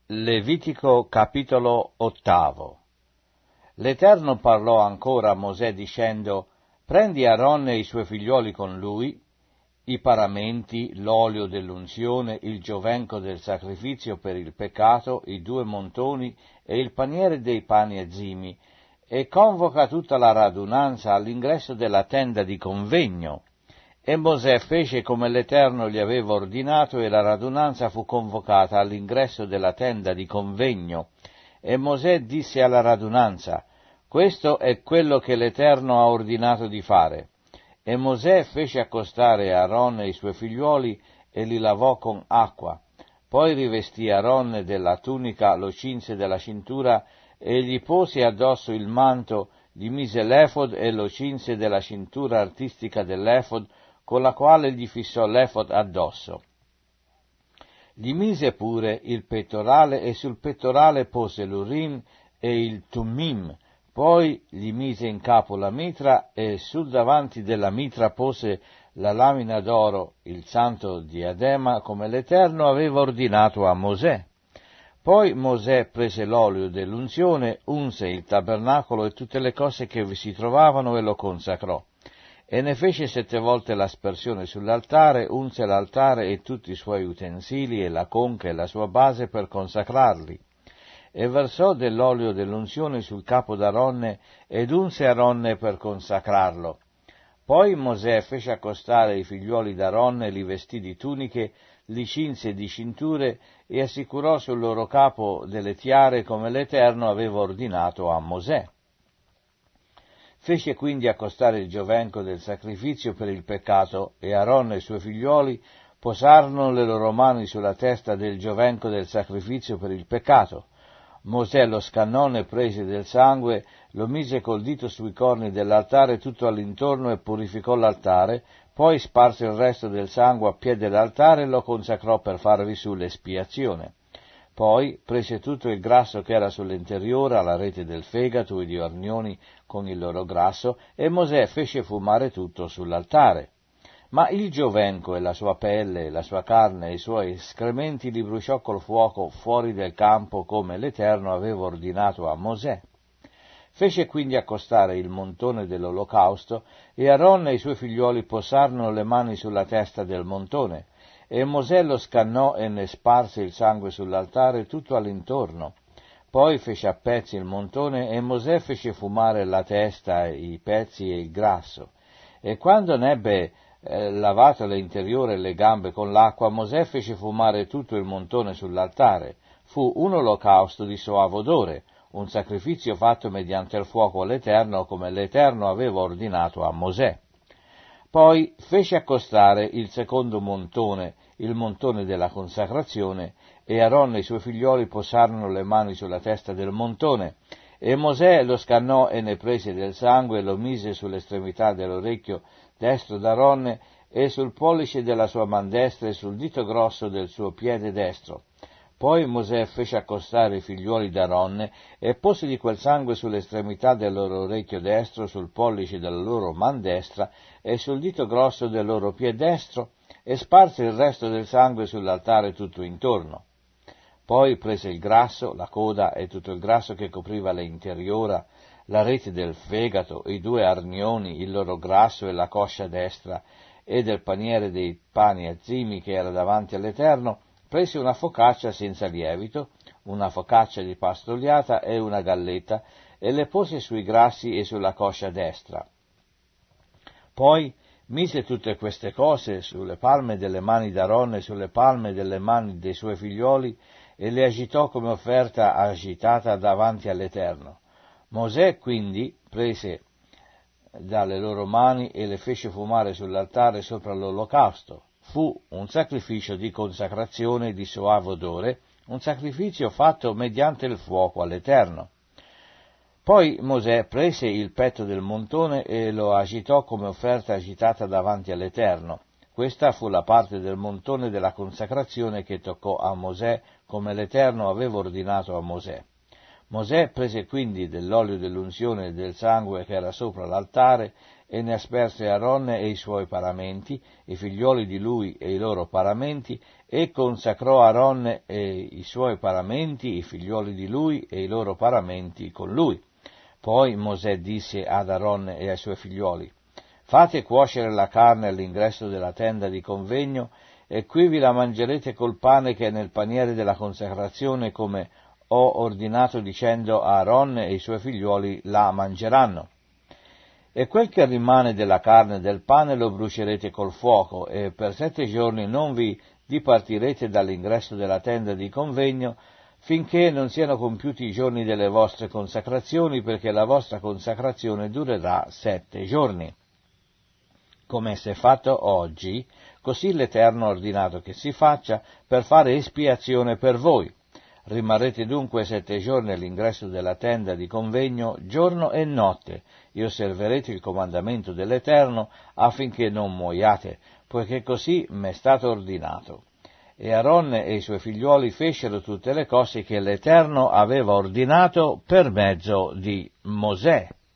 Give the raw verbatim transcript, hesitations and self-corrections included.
Levitico capitolo ottavo. L'Eterno parlò ancora a Mosè dicendo: prendi Aaron e i suoi figlioli con lui, i paramenti, l'olio dell'unzione, il giovenco del sacrificio per il peccato, i due montoni e il paniere dei pani azimi, e convoca tutta la radunanza all'ingresso della tenda di convegno. E Mosè fece come l'Eterno gli aveva ordinato, e la radunanza fu convocata all'ingresso della tenda di convegno. E Mosè disse alla radunanza: questo è quello che l'Eterno ha ordinato di fare. E Mosè fece accostare Aaron e i suoi figliuoli e li lavò con acqua. Poi rivestì Aaron della tunica, lo cinse della cintura e gli pose addosso il manto, gli mise l'efod e lo cinse della cintura artistica dell'efod, con la quale gli fissò l'efod addosso. Gli mise pure il pettorale e sul pettorale pose l'Urim e il Tummim. Poi gli mise in capo la mitra e sul davanti della mitra pose la lamina d'oro, il santo diadema, come l'Eterno aveva ordinato a Mosè. Poi Mosè prese l'olio dell'unzione, unse il tabernacolo e tutte le cose che vi si trovavano e lo consacrò. E ne fece sette volte l'aspersione sull'altare, unse l'altare e tutti i suoi utensili e la conca e la sua base per consacrarli. E versò dell'olio dell'unzione sul capo d'Aaronne ed unse Aaronne per consacrarlo. Poi Mosè fece accostare i figliuoli d'Aaronne, li vestì di tuniche, li cinse di cinture e assicurò sul loro capo delle tiare come l'Eterno aveva ordinato a Mosè. Fece quindi accostare il giovenco del sacrificio per il peccato, e Aaron e i suoi figliuoli posarono le loro mani sulla testa del giovenco del sacrificio per il peccato. Mosè lo scannò, ne prese del sangue, lo mise col dito sui corni dell'altare tutto all'intorno e purificò l'altare, poi sparse il resto del sangue a piede dell'altare e lo consacrò per farvi su l'espiazione. Poi prese tutto il grasso che era sull'interiore, alla rete del fegato, i due arnioni con il loro grasso, e Mosè fece fumare tutto sull'altare. Ma il giovenco e la sua pelle, la sua carne e i suoi escrementi li bruciò col fuoco fuori del campo, come l'Eterno aveva ordinato a Mosè. Fece quindi accostare il montone dell'olocausto, e Aaron e i suoi figliuoli posarono le mani sulla testa del montone. E Mosè lo scannò e ne sparse il sangue sull'altare tutto all'intorno. Poi fece a pezzi il montone e Mosè fece fumare la testa, i pezzi e il grasso. E quando ne ebbe eh, lavato l'interiore e le gambe con l'acqua, Mosè fece fumare tutto il montone sull'altare. Fu un olocausto di soave odore, un sacrificio fatto mediante il fuoco all'Eterno, come l'Eterno aveva ordinato a Mosè. Poi fece accostare il secondo montone, il montone della consacrazione, e Aaron e i suoi figlioli posarono le mani sulla testa del montone, e Mosè lo scannò e ne prese del sangue e lo mise sull'estremità dell'orecchio destro d'Aaron e sul pollice della sua man destra e sul dito grosso del suo piede destro. Poi Mosè fece accostare i figliuoli d'Aaron e pose di quel sangue sull'estremità del loro orecchio destro, sul pollice della loro man destra e sul dito grosso del loro piede destro, e sparse il resto del sangue sull'altare tutto intorno. Poi prese il grasso, la coda e tutto il grasso che copriva le interiora, la rete del fegato, i due arnioni, il loro grasso e la coscia destra, e del paniere dei pani azimi che era davanti all'Eterno, prese una focaccia senza lievito, una focaccia di pasto oliata e una galletta, e le pose sui grassi e sulla coscia destra. Poi mise tutte queste cose sulle palme delle mani d'Aaron e sulle palme delle mani dei suoi figlioli, e le agitò come offerta agitata davanti all'Eterno. Mosè quindi prese dalle loro mani e le fece fumare sull'altare sopra l'olocausto. Fu un sacrificio di consacrazione di soave odore, un sacrificio fatto mediante il fuoco all'Eterno. Poi Mosè prese il petto del montone e lo agitò come offerta agitata davanti all'Eterno. Questa fu la parte del montone della consacrazione che toccò a Mosè, come l'Eterno aveva ordinato a Mosè. Mosè prese quindi dell'olio dell'unzione e del sangue che era sopra l'altare e ne asperse Aaronne e i suoi paramenti, i figlioli di lui e i loro paramenti, e consacrò Aaronne e i suoi paramenti, i figlioli di lui e i loro paramenti con lui. Poi Mosè disse ad Aaronne e ai suoi figlioli: fate cuocere la carne all'ingresso della tenda di convegno, e qui vi la mangerete col pane che è nel paniere della consacrazione, come ho ordinato, dicendo: Aaronne e i suoi figlioli la mangeranno. E quel che rimane della carne e del pane lo brucerete col fuoco, e per sette giorni non vi dipartirete dall'ingresso della tenda di convegno, finché non siano compiuti i giorni delle vostre consacrazioni, perché la vostra consacrazione durerà sette giorni. Come si è fatto oggi, così l'Eterno ha ordinato che si faccia per fare espiazione per voi. Rimarrete dunque sette giorni all'ingresso della tenda di convegno, giorno e notte, e osserverete il comandamento dell'Eterno affinché non muoiate, poiché così m'è stato ordinato. E Aaronne e i suoi figliuoli fecero tutte le cose che l'Eterno aveva ordinato per mezzo di Mosè.